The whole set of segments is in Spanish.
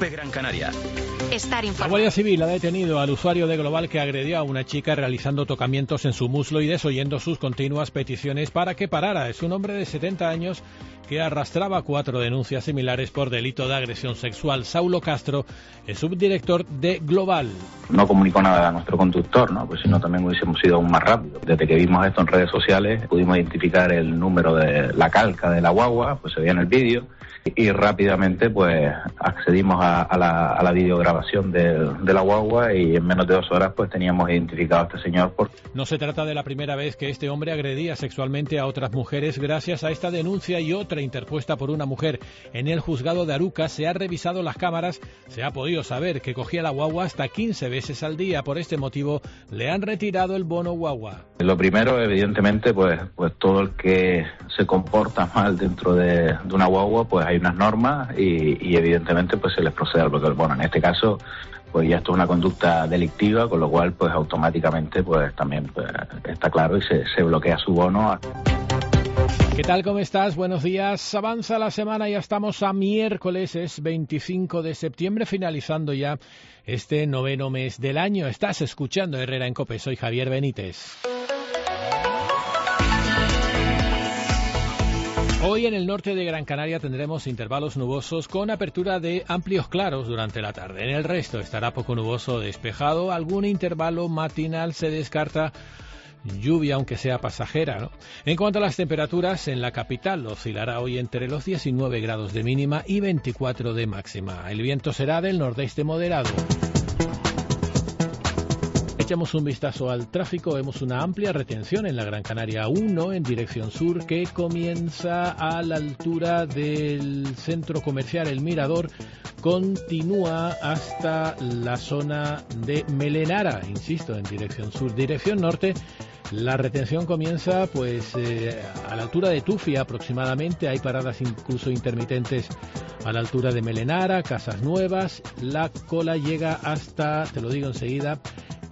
COPE Gran Canaria. Estar informado. La Guardia Civil ha detenido al usuario de Global que agredió a una chica realizando tocamientos en su muslo y desoyendo sus continuas peticiones para que parara. Es un hombre de 70 años que arrastraba 4 denuncias similares por delito de agresión sexual. Saulo Castro es subdirector de Global. No comunicó nada a nuestro conductor, ¿no? Pues si no también hubiésemos ido aún más rápido. Desde que vimos esto en redes sociales pudimos identificar el número de la calca de la guagua, pues se veía en el vídeo, y rápidamente pues accedimos a la videograbación de la guagua y en menos de 2 horas pues teníamos identificado a este señor. No se trata de la primera vez que este hombre agredía sexualmente a otras mujeres. Gracias a esta denuncia y otra interpuesta por una mujer en el juzgado de Aruca, se han revisado las cámaras, se ha podido saber que cogía la guagua hasta 15 veces al día. Por este motivo le han retirado el bono guagua. Lo primero, evidentemente, pues todo el que se comporta mal dentro de una guagua, pues hay unas normas y evidentemente pues se les procede al bloqueo del bono. En este caso, pues ya esto es una conducta delictiva, con lo cual pues automáticamente pues también pues, está claro y se bloquea su bono. ¿Qué tal? ¿Cómo estás? Buenos días. Avanza la semana, ya estamos a miércoles, es 25 de septiembre, finalizando ya este 9º mes del año. Estás escuchando Herrera en COPE, soy Javier Benítez. Hoy en el norte de Gran Canaria tendremos intervalos nubosos con apertura de amplios claros durante la tarde. En el resto estará poco nuboso, despejado. Algún intervalo matinal se descarta. Lluvia, aunque sea pasajera, ¿no? En cuanto a las temperaturas, en la capital oscilará hoy entre los 19 grados de mínima y 24 de máxima. El viento será del nordeste moderado. Echamos un vistazo al tráfico. Vemos una amplia retención en la Gran Canaria 1 en dirección sur que comienza a la altura del centro comercial El Mirador, continúa hasta la zona de Melenara, insisto, en dirección sur. Dirección norte, la retención comienza pues a la altura de Tufia aproximadamente. Hay paradas incluso intermitentes a la altura de Melenara, Casas Nuevas. La cola llega hasta, te lo digo enseguida,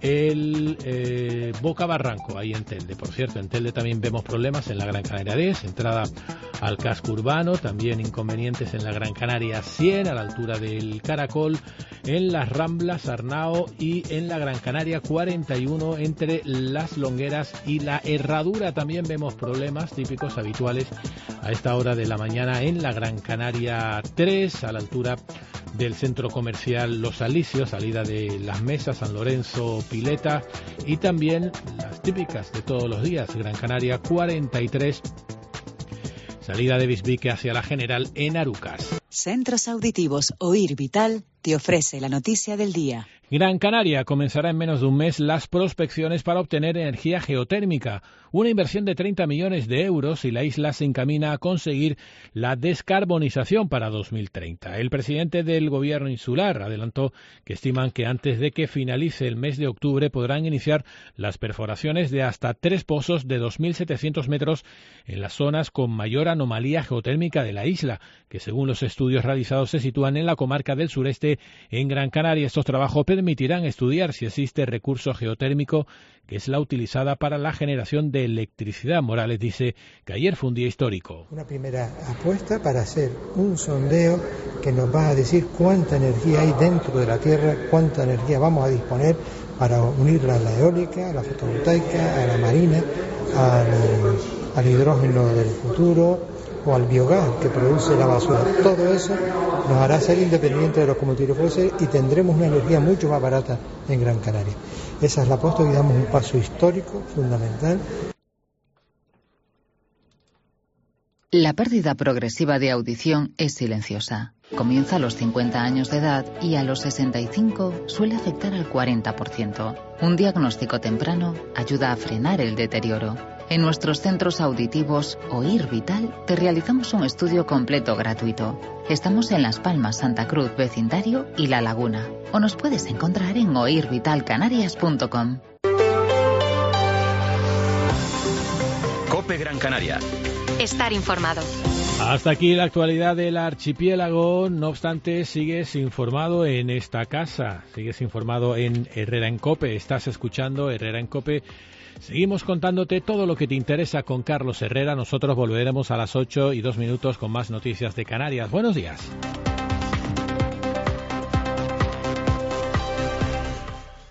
el Boca Barranco, ahí en Telde. Por cierto, en Telde también vemos problemas en la Gran Canaria 10, entrada al casco urbano, también inconvenientes en la Gran Canaria 100, a la altura del Caracol, en las Ramblas, Arnao, y en la Gran Canaria 41, entre las Longueras y la Herradura. También vemos problemas típicos, habituales a esta hora de la mañana en la Gran Canaria 3, a la altura del centro comercial Los Alicios, salida de Las Mesas, San Lorenzo, Pileta, y también las típicas de todos los días, Gran Canaria 43, salida de Bisbique hacia la General en Arucas. Centros Auditivos Oír Vital te ofrece la noticia del día. Gran Canaria comenzará en menos de un mes las prospecciones para obtener energía geotérmica, una inversión de 30 millones de euros, y la isla se encamina a conseguir la descarbonización para 2030. El presidente del gobierno insular adelantó que estiman que antes de que finalice el mes de octubre podrán iniciar las perforaciones de hasta 3 pozos de 2.700 metros en las zonas con mayor anomalía geotérmica de la isla, que según los estudios realizados se sitúan en la comarca del sureste en Gran Canaria. Estos trabajos permitirán estudiar si existe recurso geotérmico, que es la utilizada para la generación de electricidad. Morales dice que ayer fue un día histórico. Una primera apuesta para hacer un sondeo que nos va a decir cuánta energía hay dentro de la Tierra, cuánta energía vamos a disponer para unirla a la eólica, a la fotovoltaica, a la marina, al hidrógeno del futuro o al biogás que produce la basura. Todo eso nos hará ser independientes de los combustibles fósiles y tendremos una energía mucho más barata en Gran Canaria. Esa es la apuesta y damos un paso histórico fundamental. La pérdida progresiva de audición es silenciosa. Comienza a los 50 años de edad y a los 65 suele afectar al 40%. Un diagnóstico temprano ayuda a frenar el deterioro. En nuestros centros auditivos Oír Vital te realizamos un estudio completo gratuito. Estamos en Las Palmas, Santa Cruz, vecindario y La Laguna. O nos puedes encontrar en oirvitalcanarias.com. COPE Gran Canaria. Estar informado. Hasta aquí la actualidad del archipiélago. No obstante, sigues informado en esta casa, sigues informado en Herrera en COPE. Estás escuchando Herrera en COPE. Seguimos contándote todo lo que te interesa con Carlos Herrera. Nosotros volveremos a las 8:02 con más noticias de Canarias. Buenos días.